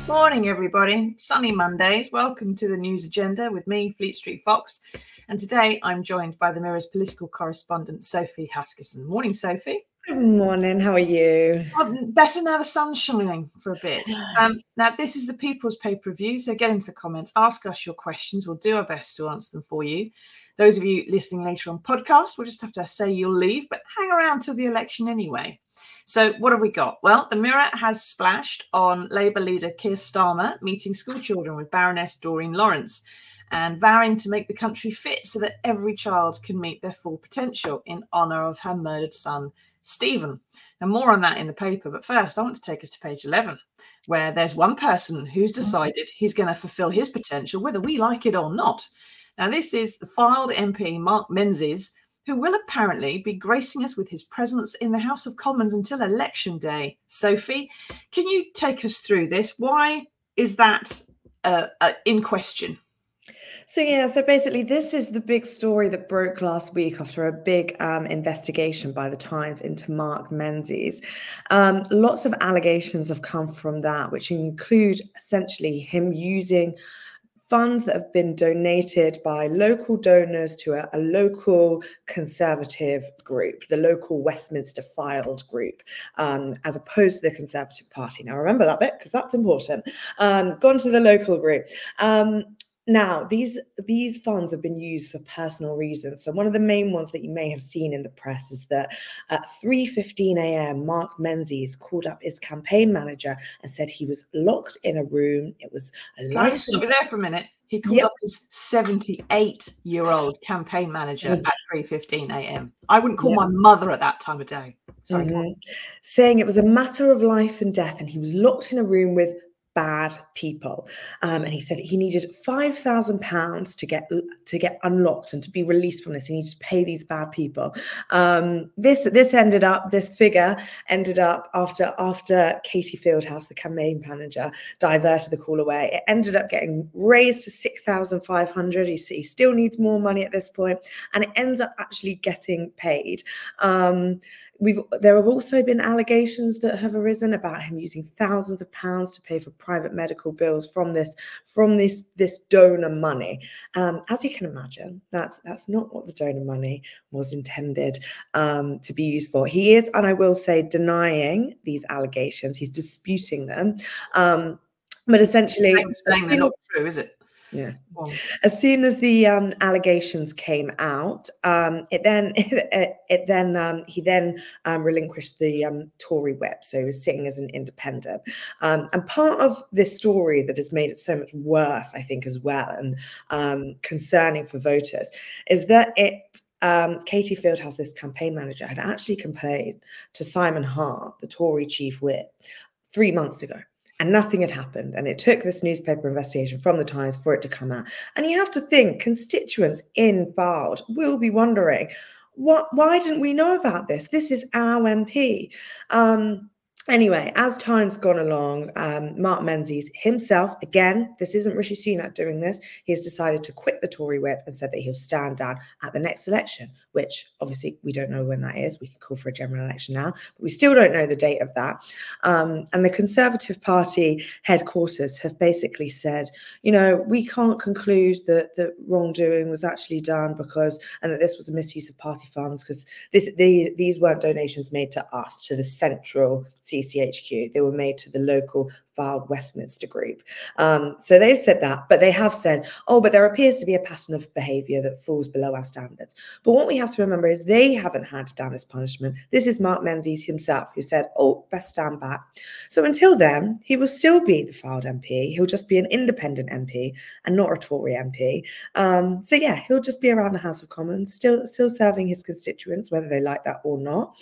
Morning, everybody. Sunny Mondays. Welcome to the news agenda with me, Fleet Street Fox. And today I'm joined by the Mirror's political correspondent, Sophie Huskisson. Morning, Sophie. Good morning. How are you? Well, better now the sun's shining for a bit. Now, this is the People's Pay-Per-View, so get into the comments, ask us your questions. We'll do our best to answer them for you. Those of you listening later on podcast will just have to say you'll leave, but hang around till the election anyway. So what have we got? Well, the Mirror has splashed on Labour leader Keir Starmer meeting school children with Baroness Doreen Lawrence and vowing to make the country fit so that every child can meet their full potential in honour of her murdered son, Stephen. And more on that in the paper. But first, I want to take us to page 11, where there's one person who's decided he's going to fulfil his potential, whether we like it or not. Now, this is the filed MP, Mark Menzies, who will apparently be gracing us with his presence in the House of Commons until election day. Sophie, can you take us through this? Why is that in question? So basically this is the big story that broke last week after a big investigation by the Times into Mark Menzies. Lots of allegations have come from that, which include essentially him using funds that have been donated by local donors to a local Conservative group, the local Westminster Filed group, as opposed to the Conservative Party. Now, remember that bit, because that's important. Gone to the local group. Now, these funds have been used for personal reasons. So one of the main ones that you may have seen in the press is that at 3:15 a.m., Mark Menzies called up his campaign manager and said he was locked in a room. It was a Can I just stop you there for a minute? He called up his 78-year-old campaign manager at 3:15 a.m. I wouldn't call my mother at that time of day. Sorry. Saying it was a matter of life and death, and he was locked in a room with bad people, and he said he needed £5,000 to get unlocked and to be released from this. He needed to pay these bad people. This figure ended up after Katie Fieldhouse, the campaign manager, diverted the call away. It ended up getting raised to 6,500. He still needs more money at this point, and it ends up actually getting paid. There have also been allegations that have arisen about him using thousands of pounds to pay for private medical bills from this donor money. As you can imagine, that's not what the donor money was intended to be used for. He is, and I will say, denying these allegations. He's disputing them. But essentially, saying they're not true, is it? Yeah. As soon as the allegations came out, he then relinquished the Tory whip, so he was sitting as an independent. And part of this story that has made it so much worse, I think, as well, and concerning for voters, is that Katie Fieldhouse, this campaign manager, had actually complained to Simon Hart, the Tory chief whip, 3 months ago. And nothing had happened. And it took this newspaper investigation from the Times for it to come out. And you have to think constituents in Fylde will be wondering, why didn't we know about this? This is our MP. Anyway, as time's gone along, Mark Menzies himself, again, this isn't Rishi Sunak doing this, he has decided to quit the Tory whip and said that he'll stand down at the next election, which obviously we don't know when that is. We can call for a general election now, but we still don't know the date of that. And the Conservative Party headquarters have basically said, we can't conclude that the wrongdoing was actually done and that this was a misuse of party funds, because these weren't donations made to us, to the central CCHQ. They were made to the local Fylde Westminster group. So they've said that, but they have said, but there appears to be a pattern of behaviour that falls below our standards. But what we have to remember is they haven't handed down this punishment. This is Mark Menzies himself who said, best stand back. So until then, he will still be the Fylde MP. He'll just be an independent MP and not a Tory MP. He'll just be around the House of Commons, still serving his constituents, whether they like that or not.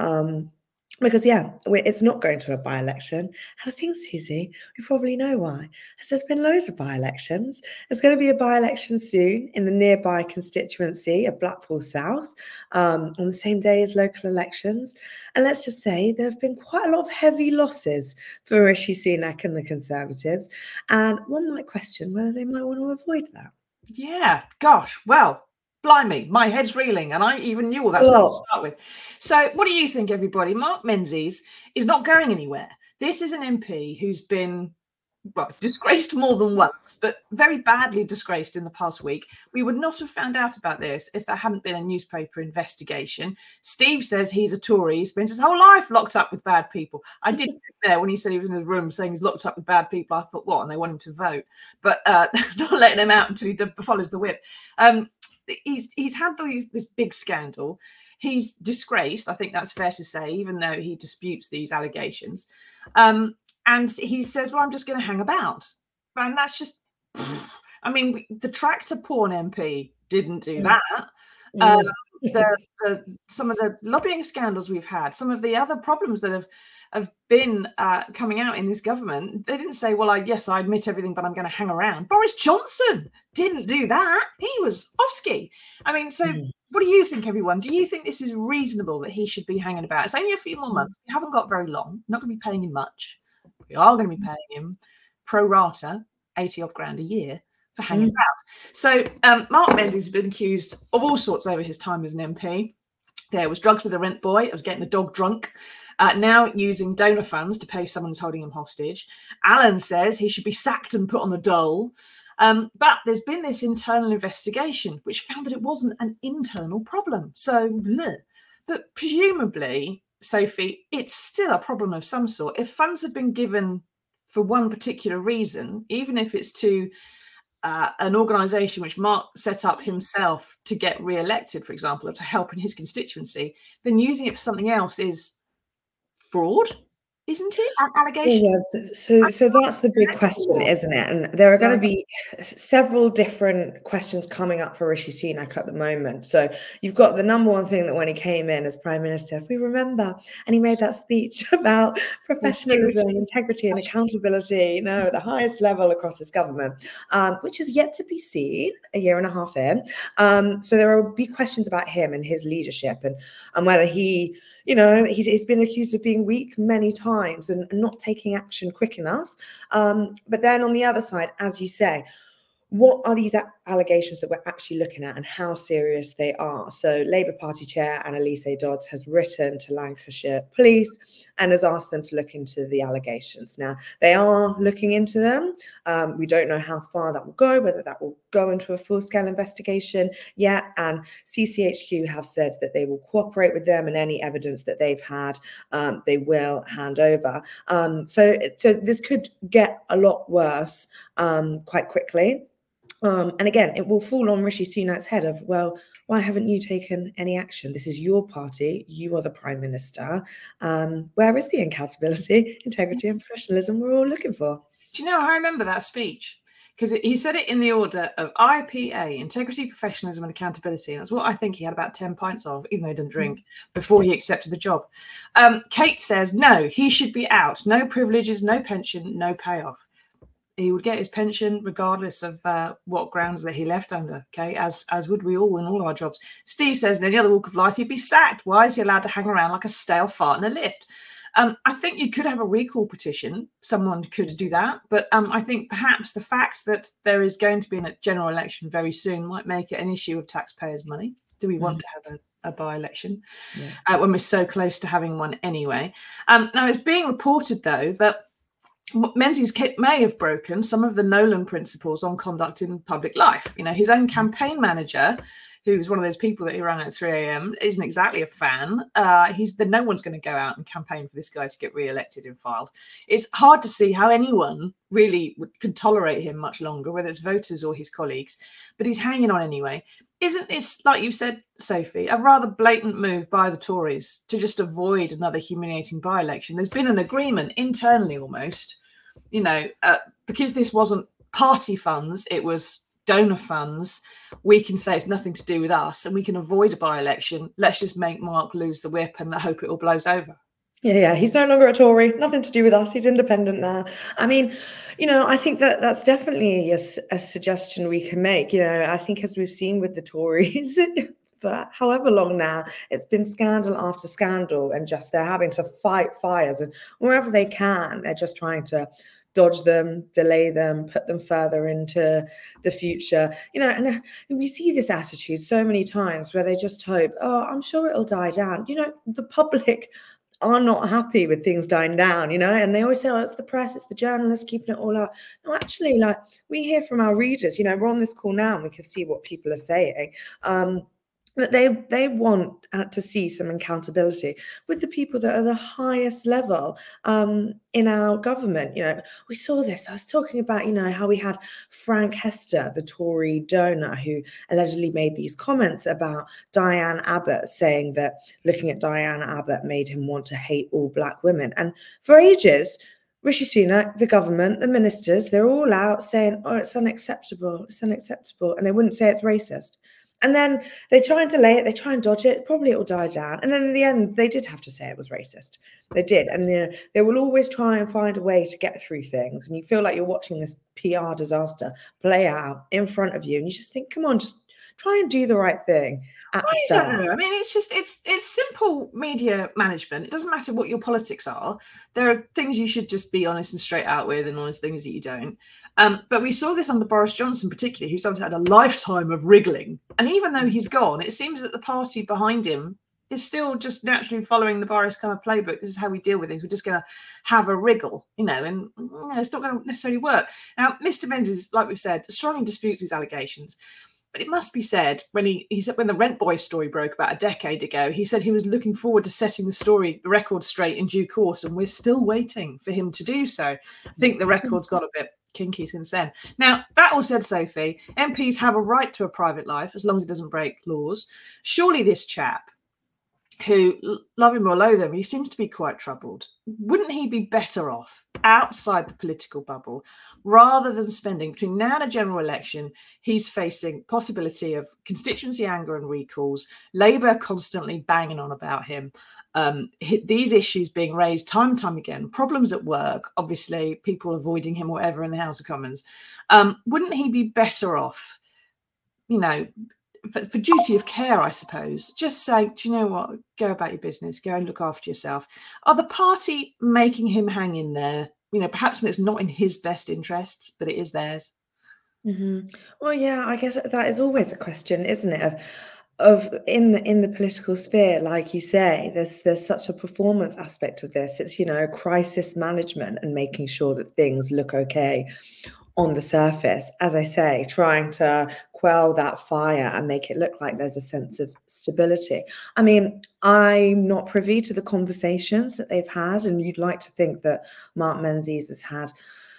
Because, it's not going to a by-election. And I think, Susie, we probably know why. As there's been loads of by-elections. There's going to be a by-election soon in the nearby constituency of Blackpool South on the same day as local elections. And let's just say there have been quite a lot of heavy losses for Rishi Sunak and the Conservatives. And one might question whether they might want to avoid that. Yeah, gosh, well, blimey, my head's reeling, and I even knew all that stuff to start with. So what do you think, everybody? Mark Menzies is not going anywhere. This is an MP who's been well, disgraced more than once, but very badly disgraced in the past week. We would not have found out about this if there hadn't been a newspaper investigation. Steve says he's a Tory. He spends his whole life locked up with bad people. I did there when he said he was in the room saying he's locked up with bad people. I thought, what? And they want him to vote, but not letting him out until he follows the whip. He's had this big scandal. He's disgraced. I think that's fair to say, even though he disputes these allegations. And he says, well, I'm just going to hang about. And that's just, I mean, the tractor porn MP didn't do that. Some of the lobbying scandals we've had, some of the other problems that have been coming out in this government, they didn't say, well, yes, I admit everything, but I'm going to hang around. Boris Johnson didn't do that. He was off-ski. I mean, so what do you think, everyone? Do you think this is reasonable that he should be hanging about? It's only a few more months. We haven't got very long. Not going to be paying him much. We are going to be paying him pro rata 80 odd grand a year for hanging about. So Mark Menzies has been accused of all sorts over his time as an MP. There was drugs with a rent boy. It was getting the dog drunk. Now using donor funds to pay someone who's holding him hostage. Alan says he should be sacked and put on the dole. But there's been this internal investigation which found that it wasn't an internal problem. So, but presumably, Sophie, it's still a problem of some sort. If funds have been given for one particular reason, even if it's to an organisation which Mark set up himself to get re-elected, for example, or to help in his constituency, then using it for something else is fraud, isn't it? An allegation. Yeah, so that's the big question, isn't it? And there are going to be several different questions coming up for Rishi Sunak at the moment. So you've got the number one thing that when he came in as Prime Minister, if we remember, and he made that speech about professionalism, integrity and accountability, at the highest level across his government, which is yet to be seen a year and a half in. So there will be questions about him and his leadership and whether he, he's been accused of being weak many times and not taking action quick enough. But then on the other side, as you say, what are these allegations that we're actually looking at and how serious they are? So Labour Party Chair Annalise Dodds has written to Lancashire Police and has asked them to look into the allegations. Now, they are looking into them. We don't know how far that will go, whether that will go into a full-scale investigation yet. And CCHQ have said that they will cooperate with them and any evidence that they've had, they will hand over. So this could get a lot worse quite quickly. And again, it will fall on Rishi Sunak's head of, well, why haven't you taken any action? This is your party. You are the Prime Minister. Where is the accountability, integrity and professionalism we're all looking for? Do you know, I remember that speech because he said it in the order of IPA, integrity, professionalism and accountability. And that's what I think he had about 10 pints of, even though he didn't drink, before he accepted the job. Kate says, no, he should be out. No privileges, no pension, no payoff. He would get his pension regardless of what grounds that he left under, okay, as would we all in all our jobs. Steve says in any other walk of life, he'd be sacked. Why is he allowed to hang around like a stale fart in a lift? I think you could have a recall petition. Someone could do that. But I think perhaps the fact that there is going to be a general election very soon might make it an issue of taxpayers' money. Do we want to have a by-election when we're so close to having one anyway? Now, it's being reported, though, that Menzies may have broken some of the Nolan principles on conduct in public life. His own campaign manager, who's one of those people that he rang at 3 a.m., isn't exactly a fan. No one's going to go out and campaign for this guy to get re-elected and filed. It's hard to see how anyone really could tolerate him much longer, whether it's voters or his colleagues. But he's hanging on anyway. Isn't this, like you said, Sophie, a rather blatant move by the Tories to just avoid another humiliating by-election? There's been an agreement internally almost, because this wasn't party funds, it was donor funds. We can say it's nothing to do with us and we can avoid a by-election. Let's just make Mark lose the whip and hope it all blows over. Yeah, he's no longer a Tory, nothing to do with us. He's independent now. I mean, I think that's definitely a suggestion we can make. I think as we've seen with the Tories for however long now, it's been scandal after scandal and just they're having to fight fires and wherever they can, they're just trying to dodge them, delay them, put them further into the future. And we see this attitude so many times where they just hope, I'm sure it'll die down. The public are not happy with things dying down, you know, and they always say, oh, it's the press, it's the journalists keeping it all up. No, actually, like, we hear from our readers, you know, we're on this call now and we can see what people are saying. That they want to see some accountability with the people that are the highest level in our government. You know, we saw this. I was talking about, you know, how we had Frank Hester, the Tory donor, who allegedly made these comments about Diane Abbott, saying that looking at Diane Abbott made him want to hate all black women. And for ages, Rishi Sunak, the government, the ministers, they're all out saying, oh, it's unacceptable, it's unacceptable. And they wouldn't say it's racist. And then they try and delay it, they try and dodge it, probably it will die down. And then in the end, they did have to say it was racist. They did. And you know, they will always try and find a way to get through things. And you feel like you're watching this PR disaster play out in front of you. And you just think, come on, just try and do the right thing. Why is that though? I mean, it's simple media management. It doesn't matter what your politics are. There are things you should just be honest and straight out with, and honest things that you don't. But we saw this under Boris Johnson, particularly, who's had a lifetime of wriggling. And even though he's gone, it seems that the party behind him is still just naturally following the Boris kind of playbook. This is how we deal with things. We're just going to have a wriggle, you know, and it's not going to necessarily work. Now, Mr. Menzies, like we've said, strongly disputes these allegations. But it must be said, when he said, when the Rent Boy story broke about a decade ago, he said he was looking forward to setting the record straight in due course, and we're still waiting for him to do so. I think the record's got a bit kinky since then. Now, that all said, Sophie, MPs have a right to a private life as long as it doesn't break laws. Surely this chap, who, love him or loathe him, he seems to be quite troubled. Wouldn't he be better off outside the political bubble rather than spending between now and a general election? He's facing possibility of constituency anger and recalls, Labour constantly banging on about him, these issues being raised time and time again, problems at work, obviously people avoiding him, whatever, in the House of Commons. Wouldn't he be better off, you know, for duty of care, I suppose, just say, do you know what, go about your business, go and look after yourself? Are the party making him hang in there, you know, perhaps when it's not in his best interests, but it is theirs? Mm-hmm. Well, yeah, I guess that is always a question, isn't it? Of in the political sphere, like you say, there's such a performance aspect of this. It's, you know, crisis management and making sure that things look okay on the surface, as I say, trying to quell that fire and make it look like there's a sense of stability. I mean, I'm not privy to the conversations that they've had, and you'd like to think that Mark Menzies has had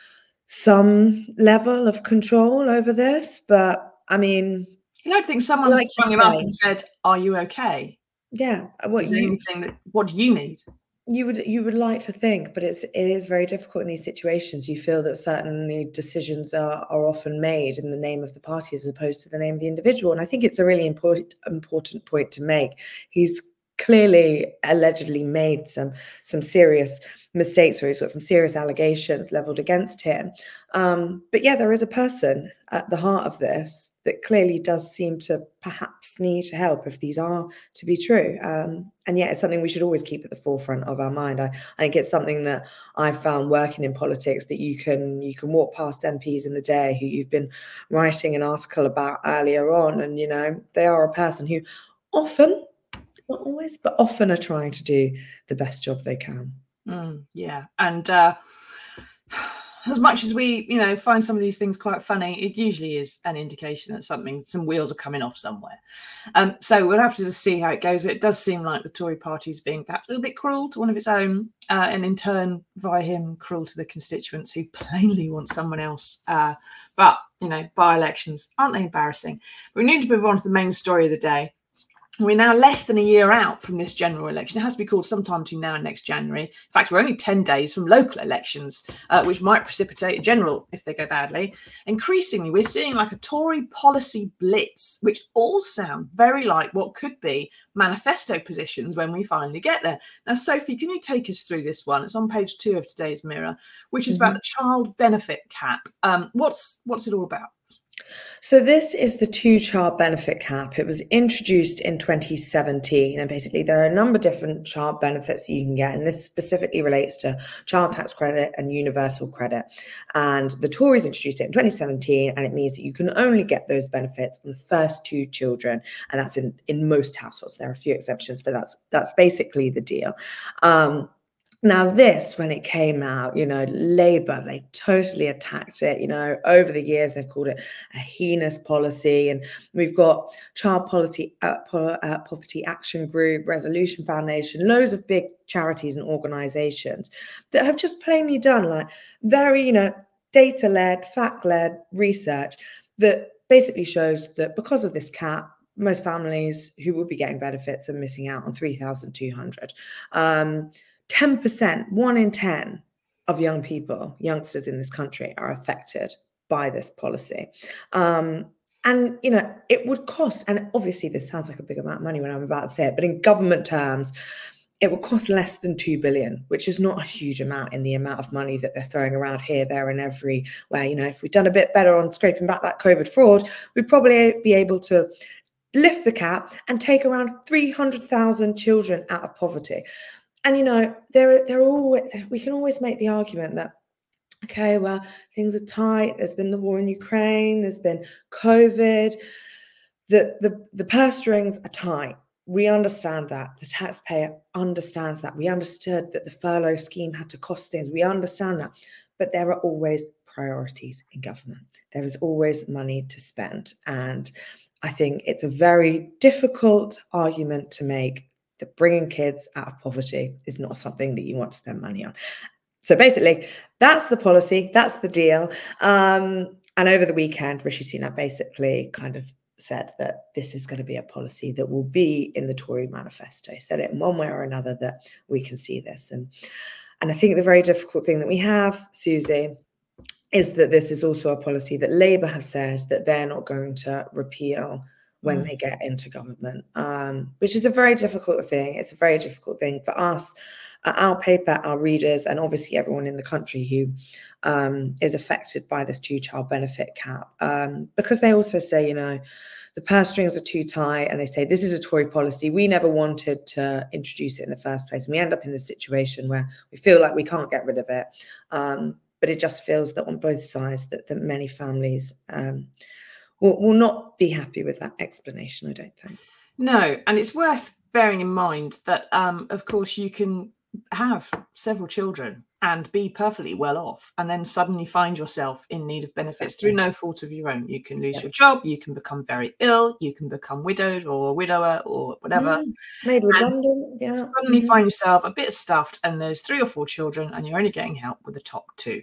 some level of control over this, but I mean, you don't think someone's rung him up and said, are you okay? Yeah. What do you need? You would like to think, but it is very difficult in these situations. You feel that certainly decisions are often made in the name of the party as opposed to the name of the individual. And I think it's a really important point to make. He's clearly allegedly made some serious mistakes, or he's got some serious allegations leveled against him. But yeah, there is a person at the heart of this that clearly does seem to perhaps need help if these are to be true. And yeah, it's something we should always keep at the forefront of our mind. I think it's something that I've found working in politics, that you can walk past MPs in the day who you've been writing an article about earlier on, and you know, they are a person who often, not always, but often are trying to do the best job they can. Yeah. And as much as we, you know, find some of these things quite funny, it usually is an indication that some wheels are coming off somewhere. So we'll have to just see how it goes. But it does seem like the Tory party is being perhaps a little bit cruel to one of its own, and in turn, via him, cruel to the constituents who plainly want someone else. But, you know, by-elections, aren't they embarrassing? But we need to move on to the main story of the day. We're now less than a year out from this general election. It has to be called sometime between now and next January. In fact, we're only 10 days from local elections, which might precipitate a general if they go badly. Increasingly, we're seeing like a Tory policy blitz, which all sound very like what could be manifesto positions when we finally get there. Now, Sophie, can you take us through this one? It's on page 2 of today's Mirror, which is about the child benefit cap. What's it all about? So this is the two-child benefit cap. It was introduced in 2017, and basically there are a number of different child benefits that you can get, and this specifically relates to child tax credit and universal credit. And the Tories introduced it in 2017, and it means that you can only get those benefits on the first two children, and that's in most households. There are a few exceptions, but that's basically the deal. Now, this, when it came out, Labour, they totally attacked it. Over the years, they've called it a heinous policy. And we've got Child Poverty Action Group, Resolution Foundation, loads of big charities and organisations that have just plainly done very, data-led, fact-led research that basically shows that because of this cap, most families who would be getting benefits are missing out on 3,200. 10%, 1 in 10 of youngsters in this country are affected by this policy. And, it would cost, and obviously this sounds like a big amount of money when I'm about to say it, but in government terms, it will cost less than 2 billion, which is not a huge amount in the amount of money that they're throwing around here, there, and everywhere. If we'd done a bit better on scraping back that COVID fraud, we'd probably be able to lift the cap and take around 300,000 children out of poverty. And we can always make the argument that, okay, well, things are tight. There's been the war in Ukraine. There's been COVID. The purse strings are tight. We understand that. The taxpayer understands that. We understood that the furlough scheme had to cost things. We understand that. But there are always priorities in government. There is always money to spend. And I think it's a very difficult argument to make that bringing kids out of poverty is not something that you want to spend money on. So basically, that's the policy, that's the deal. And over the weekend, Rishi Sunak basically kind of said that this is going to be a policy that will be in the Tory manifesto. He said it in one way or another that we can see this. And I think the very difficult thing that we have, Susie, is that this is also a policy that Labour have said that they're not going to repeal when they get into government, which is a very difficult thing. It's a very difficult thing for us, our paper, our readers, and obviously everyone in the country who is affected by this two-child benefit cap, because they also say, the purse strings are too tight, and they say this is a Tory policy. We never wanted to introduce it in the first place. And we end up in this situation where we feel like we can't get rid of it. But it just feels that on both sides that many families will not be happy with that explanation, I don't think. No, and it's worth bearing in mind that, of course, you can have several children and be perfectly well off, and then suddenly find yourself in need of benefits through no fault of your own. You can lose your job, you can become very ill, you can become widowed or a widower or whatever. Made redundant, suddenly find yourself a bit stuffed, and there's 3 or 4 children, and you're only getting help with the top 2.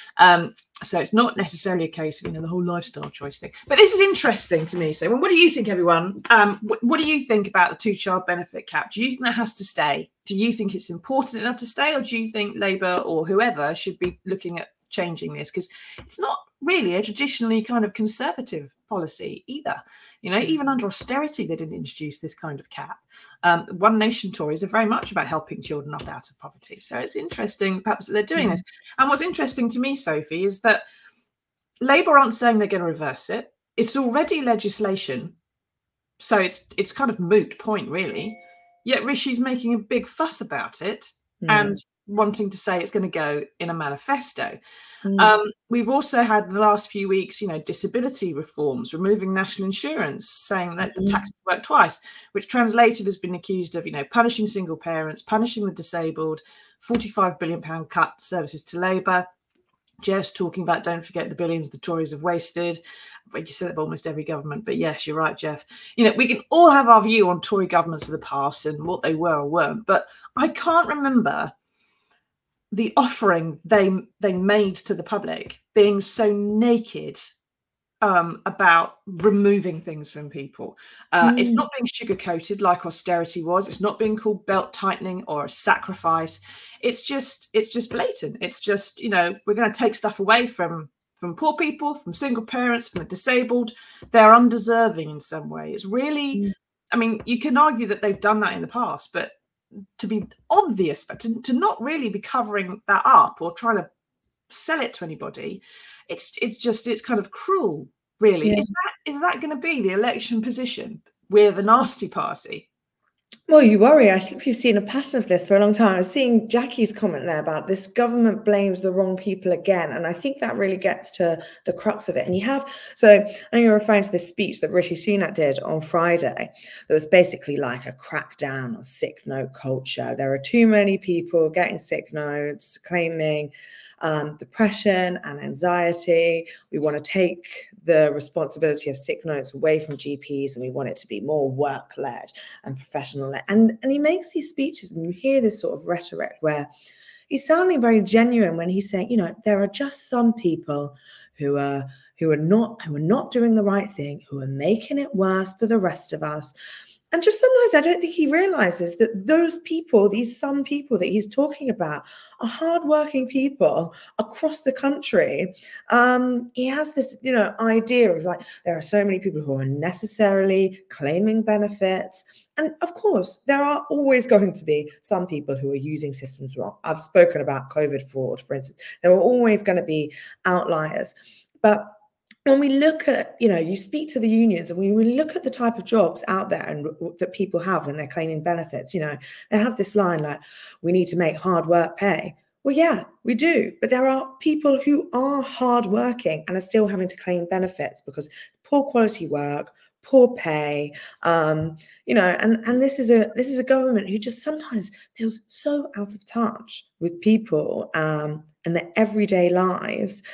So it's not necessarily a case of the whole lifestyle choice thing. But this is interesting to me. So what do you think, everyone? What do you think about the two-child benefit cap? Do you think that has to stay? Do you think it's important enough to stay, or do you think Labour or whoever should be looking at changing this? Because it's not really a traditionally kind of conservative policy either. Even under austerity, they didn't introduce this kind of cap. One Nation Tories are very much about helping children up out of poverty. So it's interesting, perhaps, that they're doing this. And what's interesting to me, Sophie, is that Labour aren't saying they're going to reverse it. It's already legislation. So it's kind of moot point, really. Yet Rishi's making a big fuss about it and wanting to say it's going to go in a manifesto. We've also had the last few weeks, disability reforms, removing national insurance, saying that the taxes work twice, which translated has been accused of, punishing single parents, punishing the disabled, £45 billion cut services to Labour. Jeff's talking about, don't forget the billions the Tories have wasted. You said it almost every government, but yes, you're right, Jeff. We can all have our view on Tory governments of the past and what they were or weren't, but I can't remember the offering they made to the public being so naked about removing things from people. It's not being sugar-coated like austerity was. It's not being called belt tightening or a sacrifice. It's just blatant. It's just, we're going to take stuff away from poor people, from single parents, from the disabled. They're undeserving in some way. It's really, you can argue that they've done that in the past, but to be obvious, but to not really be covering that up or trying to sell it to anybody, it's kind of cruel, really. Yeah. Is that going to be the election position? We're the nasty party. Well, you worry. I think we've seen a pattern of this for a long time. I was seeing Jackie's comment there about this government blames the wrong people again. And I think that really gets to the crux of it. And so I know you're referring to this speech that Rishi Sunak did on Friday that was basically like a crackdown on sick note culture. There are too many people getting sick notes, claiming depression and anxiety. We want to take the responsibility of sick notes away from GPs, and we want it to be more work-led and professional-led. And he makes these speeches, and you hear this sort of rhetoric where he's sounding very genuine when he's saying, there are just some people who are not doing the right thing, who are making it worse for the rest of us. And just sometimes I don't think he realizes that those people, some people that he's talking about, are hardworking people across the country. He has this, idea of like, there are so many people who are unnecessarily claiming benefits. And of course, there are always going to be some people who are using systems wrong. I've spoken about COVID fraud, for instance. There are always going to be outliers. But when we look at, you speak to the unions, and when we look at the type of jobs out there and that people have when they're claiming benefits, they have this line like, we need to make hard work pay. Well, yeah, we do. But there are people who are hardworking and are still having to claim benefits because poor quality work, poor pay, and this is a government who just sometimes feels so out of touch with people and their everyday lives.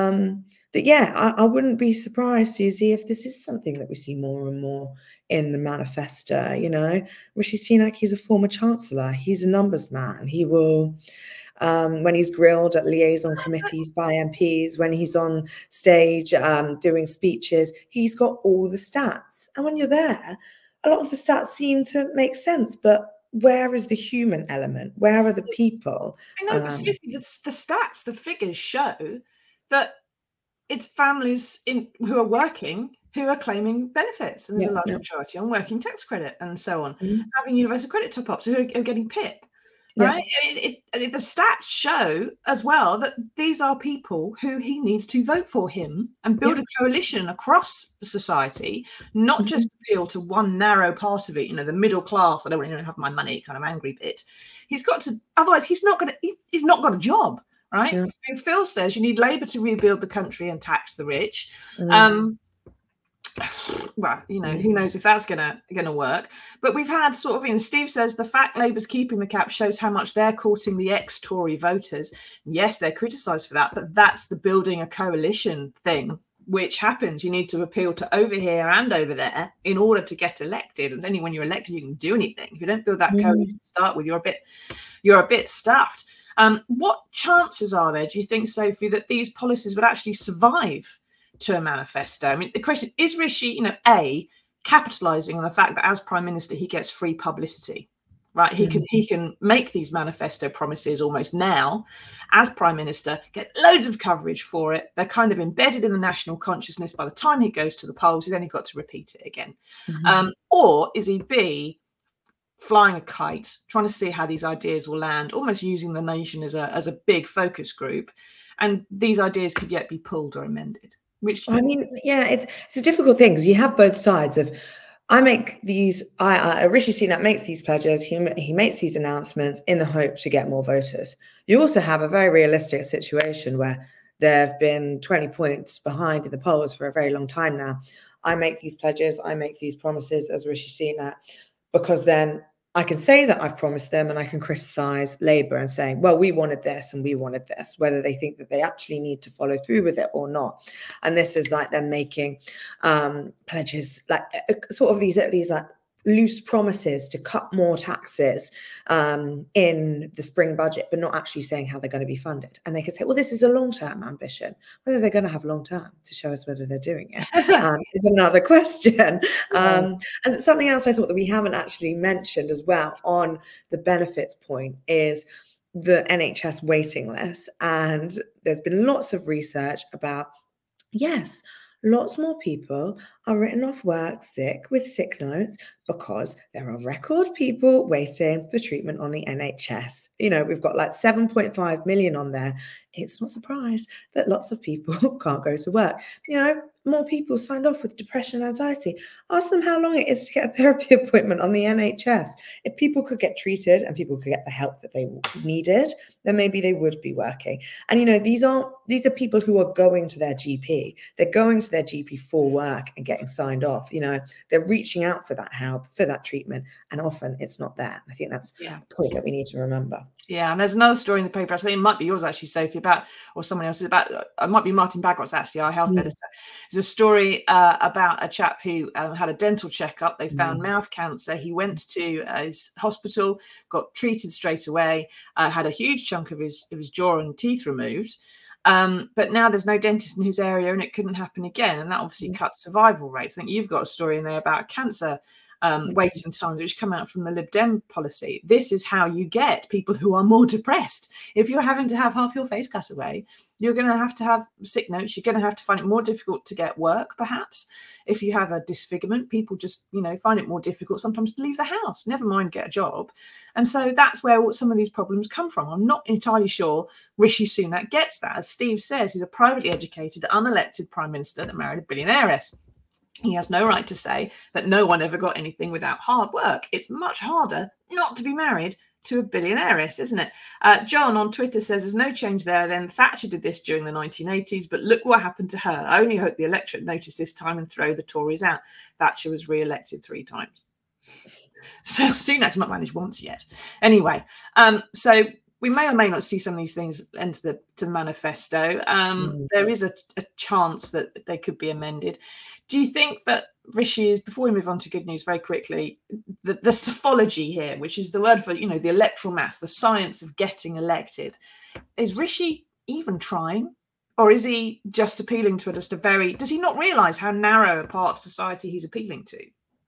I wouldn't be surprised, Susie, if this is something that we see more and more in the manifesto. Rishi Sunak, he's a former chancellor. He's a numbers man. He will, when he's grilled at liaison committees by MPs, when he's on stage doing speeches, he's got all the stats. And when you're there, a lot of the stats seem to make sense, but where is the human element? Where are the people? I know, but Sophie, the stats, the figures show that it's families who are working who are claiming benefits, and there's a large majority on working tax credit and so on, having universal credit top-ups who are getting PIP, right? The stats show as well that these are people who he needs to vote for him and build a coalition across society, not just appeal to one narrow part of it, the middle class, I don't want to have my money kind of angry bit. He's got to, otherwise he's not got a job. Right? Yeah. Phil says you need Labour to rebuild the country and tax the rich. Well, who knows if that's gonna work. But we've had sort of, Steve says the fact Labour's keeping the cap shows how much they're courting the ex-Tory voters. Yes, they're criticised for that, but that's the building a coalition thing, which happens. You need to appeal to over here and over there in order to get elected. And only when you're elected you can do anything. If you don't build that coalition to start with, you're a bit stuffed. What chances are there, do you think, Sophie, that these policies would actually survive to a manifesto? I mean, the question is Rishi, A, capitalising on the fact that as Prime Minister he gets free publicity, right? He can make these manifesto promises almost now as Prime Minister, get loads of coverage for it. They're kind of embedded in the national consciousness. By the time he goes to the polls, he's only got to repeat it again. Or is he B, flying a kite, trying to see how these ideas will land, almost using the nation as a big focus group, and these ideas could yet be pulled or amended? It's a difficult thing because you have both sides of. Rishi Sunak makes these pledges, he makes these announcements in the hope to get more voters. You also have a very realistic situation where there have been 20 points behind in the polls for a very long time now. I make these pledges, I make these promises as Rishi Sunak, because then I can say that I've promised them and I can criticise Labour and saying, well, we wanted this and we wanted this, whether they think that they actually need to follow through with it or not. And this is like them making pledges, like sort of these like loose promises to cut more taxes in the spring budget, but not actually saying how they're going to be funded. And they could say, well, this is a long-term ambition. Whether they're going to have long-term to show us whether they're doing it is another question. And something else I thought that we haven't actually mentioned as well on the benefits point is the NHS waiting list. And there's been lots of research about, yes, lots more people are written off work sick with sick notes because there are record people waiting for treatment on the NHS. We've got like 7.5 million on there. It's not a surprise that lots of people can't go to work. more people signed off with depression and anxiety. Ask them how long it is to get a therapy appointment on the NHS. If people could get treated and people could get the help that they needed, then maybe they would be working. And, you know, these are people who are going to their GP. They're going to their GP for work and getting signed off. You know, they're reaching out for that help, for that treatment, and often it's not there. I think that's a point that we need to remember. Yeah, and there's another story in the paper, I think it might be yours actually, Sophie, about, or someone else's, about, it might be Martin Bagwat's actually, our health editor. There's a story about a chap who had a dental checkup. They found mouth cancer. He went to his hospital, got treated straight away, had a huge chunk of his jaw and teeth removed. But now there's no dentist in his area and it couldn't happen again. And that obviously cuts survival rates. I think you've got a story in there about cancer waiting times, which come out from the Lib Dem policy. This is how you get people who are more depressed. If you're having to have half your face cut away, you're going to have sick notes. You're going to have to find it more difficult to get work, perhaps. If you have a disfigurement, people just, you know, find it more difficult sometimes to leave the house, never mind get a job. And so that's where some of these problems come from. I'm not entirely sure Rishi Sunak gets that. As Steve says, he's a privately educated, unelected prime minister that married a billionaireess. He has no right to say that no one ever got anything without hard work. It's much harder not to be married to a billionaireess, isn't it? John on Twitter says there's no change there. Then Thatcher did this during the 1980s, but look what happened to her. I only hope the electorate notice this time and throw the Tories out. Thatcher was re-elected 3 times. So Sunak's not managed once yet. Anyway, so we may or may not see some of these things enter the manifesto. There is a chance that they could be amended. Do you think that Rishi is, before we move on to good news very quickly, the psephology here, which is the word for, you know, the electoral mass, the science of getting elected, is Rishi even trying? Or is he just appealing to does he not realise how narrow a part of society he's appealing to?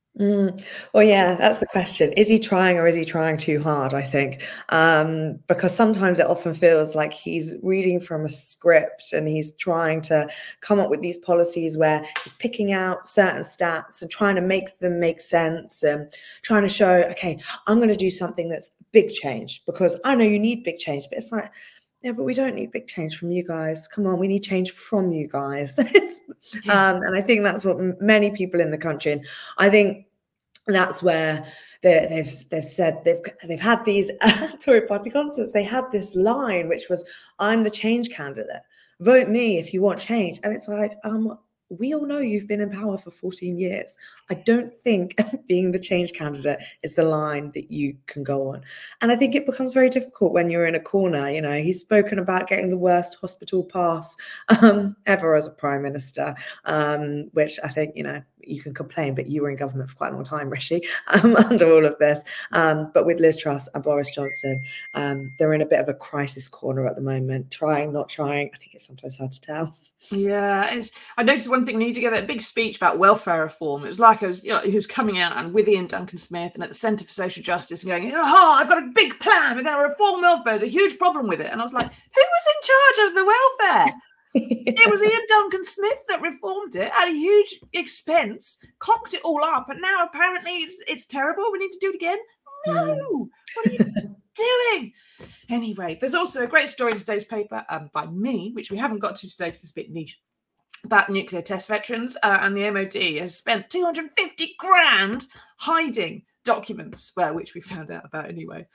Well, yeah, that's the question. Is he trying or is he trying too hard, I think? Because sometimes it often feels like he's reading from a script and he's trying to come up with these policies where he's picking out certain stats and trying to make them make sense and trying to show, okay, I'm going to do something that's big change because I know you need big change, but it's like, yeah, but we don't need big change from you guys. Come on, we need change from you guys. And I think that's what many people in the country, and I think that's where they've said they've had these Tory party concerts. They had this line which was, "I'm the change candidate. Vote me if you want change." And it's like, we all know you've been in power for 14 years. I don't think being the change candidate is the line that you can go on. And I think it becomes very difficult when you're in a corner. You know, he's spoken about getting the worst hospital pass ever as a prime minister, which I think, you know, you can complain, but you were in government for quite a long time, Rishi, under all of this. But with Liz Truss and Boris Johnson, they're in a bit of a crisis corner at the moment. Trying, not trying. I think it's sometimes hard to tell. Yeah, I noticed one thing when you together a big speech about welfare reform. It was like he was coming out and with Ian Duncan Smith and at the Centre for Social Justice and going, "Oh, I've got a big plan. We're going to reform welfare. There's a huge problem with it." And I was like, who was in charge of the welfare? It was Ian Duncan Smith that reformed it at a huge expense, cocked it all up, and now apparently it's terrible. We need to do it again. No, what are you doing? Anyway, there's also a great story in today's paper by me, which we haven't got to today because it's a bit niche, about nuclear test veterans, and the MOD has spent 250 grand hiding documents, which we found out about anyway,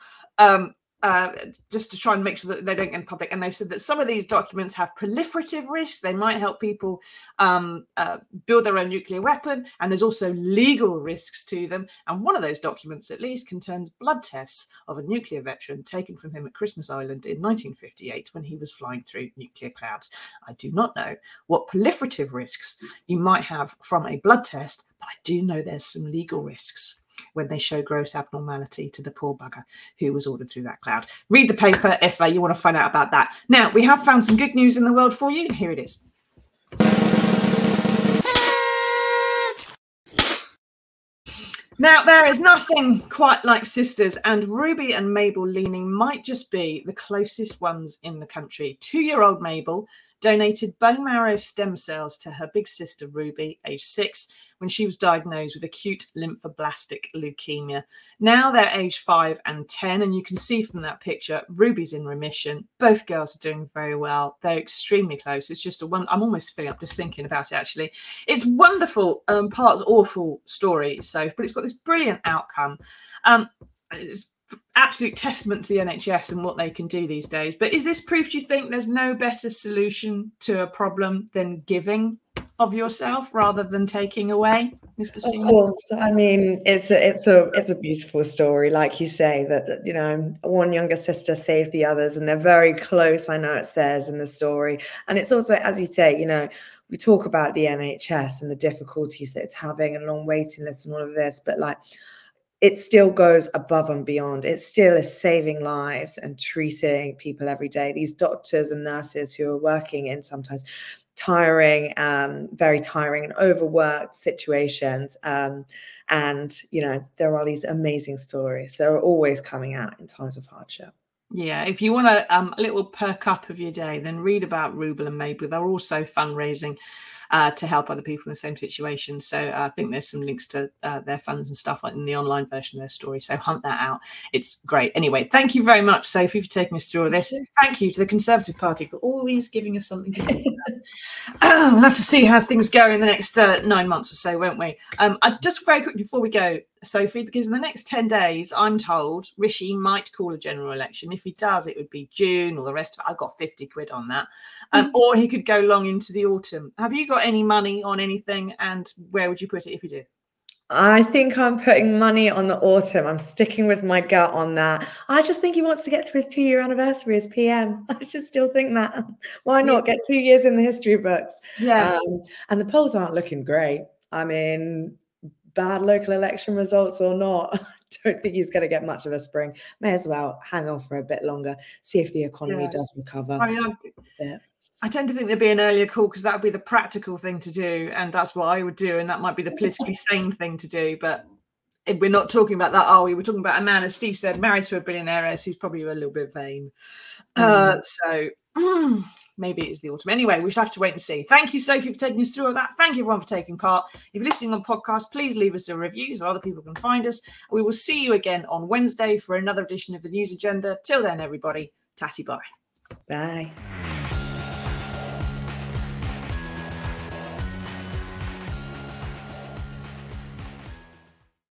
just to try and make sure that they don't get in public. And they've said that some of these documents have proliferative risks. They might help people build their own nuclear weapon. And there's also legal risks to them. And one of those documents, at least, contains blood tests of a nuclear veteran taken from him at Christmas Island in 1958 when he was flying through nuclear clouds. I do not know what proliferative risks you might have from a blood test, but I do know there's some legal risks when they show gross abnormality to the poor bugger who was ordered through that cloud. Read the paper if you want to find out about that. Now, we have found some good news in the world for you, and here it is. Now, there is nothing quite like sisters, and Ruby and Mabel Leaning might just be the closest ones in the country. 2-year-old Mabel donated bone marrow stem cells to her big sister Ruby, age 6, when she was diagnosed with acute lymphoblastic leukemia. Now they're aged 5 and 10, and you can see from that picture, Ruby's in remission. Both girls are doing very well. They're extremely close. It's just I'm almost filling up just thinking about it, actually. It's wonderful, part's awful story, Soph, but it's got this brilliant outcome. It's absolute testament to the NHS and what they can do these days. But is this proof, do you think, there's no better solution to a problem than giving of yourself rather than taking away, Mr. Seaman? Of course. I mean, it's a beautiful story, like you say, that, you know, one younger sister saved the others, and they're very close. I know it says in the story. And it's also, as you say, you know, we talk about the NHS and the difficulties that it's having and long waiting lists and all of this, but like, it still goes above and beyond. It still is saving lives and treating people every day. These doctors and nurses who are working in sometimes tiring, very tiring and overworked situations. And, you know, there are these amazing stories. They're always coming out in times of hardship. Yeah, if you want a little perk up of your day, then read about Rubel and Mabel. They're also fundraising to help other people in the same situation. So I think there's some links to their funds and stuff in the online version of their story. So hunt that out. It's great. Anyway, thank you very much, Sophie, for taking us through all this. Thank you to the Conservative Party for always giving us something to do. We'll have to see how things go in the next 9 months or so, won't we? Just very quickly before we go, Sophie, because in the next 10 days, I'm told Rishi might call a general election. If he does, it would be June or the rest of it. I've got 50 quid on that. Or he could go long into the autumn. Have you got any money on anything, and where would you put it if you did? I think I'm putting money on the autumn. I'm sticking with my gut on that. I just think he wants to get to his 2-year anniversary as PM. I just still think that. Why not get 2 years in the history books? Yeah. And the polls aren't looking great. I mean, bad local election results or not, I don't think he's going to get much of a spring. May as well hang on for a bit longer, see if the economy does recover. I tend to think there'd be an earlier call because that would be the practical thing to do, and that's what I would do, and that might be the politically sane thing to do. But we're not talking about that, are we? We're talking about a man, as Steve said, married to a billionaire heiress who's probably a little bit vain. So maybe it is the autumn. Anyway, we shall have to wait and see. Thank you, Sophie, for taking us through all that. Thank you, everyone, for taking part. If you're listening on podcast, please leave us a review so other people can find us. We will see you again on Wednesday for another edition of the News Agenda. Till then, everybody, tatty bye. Bye.